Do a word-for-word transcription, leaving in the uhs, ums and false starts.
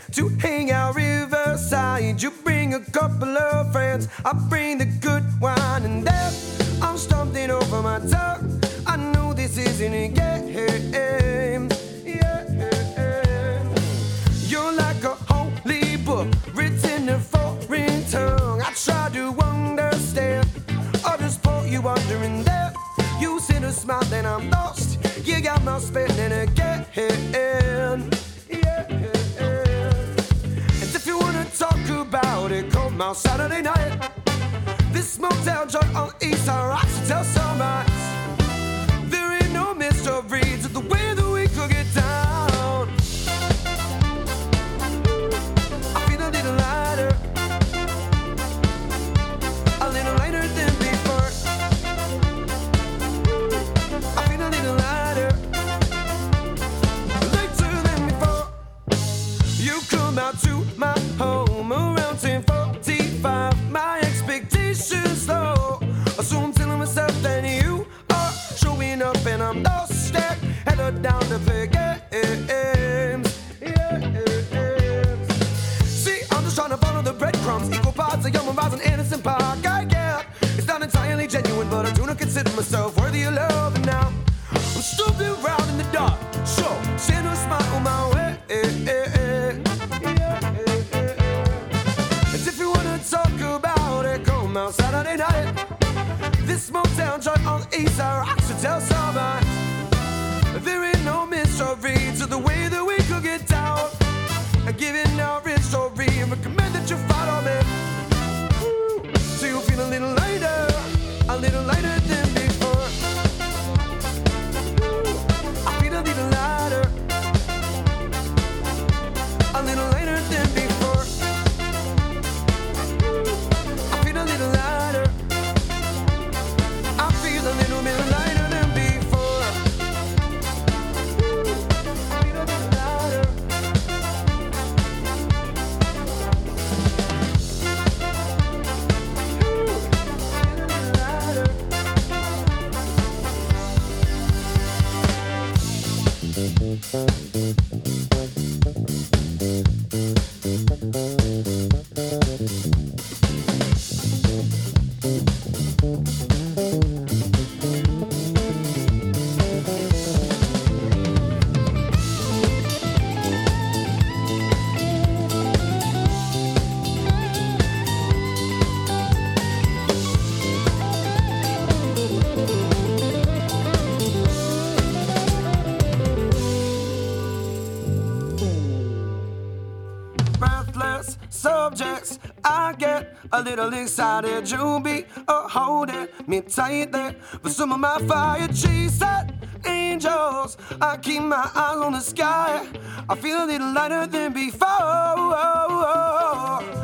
to hang out riverside. You bring a couple of friends, I bring the good wine, and there I'm stumbling over my tongue. I know this isn't a game. Yeah. You're like a holy book written in foreign tongue. I try to understand, others pull you under, and there you sit a smile, then I'm lost. You got my spinning again. Yeah. And if you wanna talk about it, come out Saturday night. This motel joint on East Side rocks to tell so much. There ain't no mystery to the way that we could get down. I feel a little lighter, a little lighter than before. I feel a little lighter, lighter than before. You come out to my home around ten forty-five. My expectations low, so I'm telling myself that you are showing up, and I'm lost there, headed down to play games. Yeah. See, I'm just trying to follow the breadcrumbs, equal parts of young rise and innocent park. I get it's not entirely genuine, but I do not consider myself worthy of love. And now I'm stooping around in the dark, sure, send a smile on my way. As if you wanna talk about it, come out Saturday night. This motel joint on the East Side rocks to tell so much. There ain't no mystery to the way that we could get down. I'm giving our real story and recommend that you follow me. Ooh. So you feel a little lighter, a little lighter than before. Ooh. I feel a little lighter, a little lighter than before. Ooh. I feel a little lighter, I feel a little bit lighter than before. Ooh. I feel a little lighter. Breathless subjects, I get a little excited. You be a holding me tightly with some of my fire chasing angels. I keep my eyes on the sky. I feel a little lighter than before.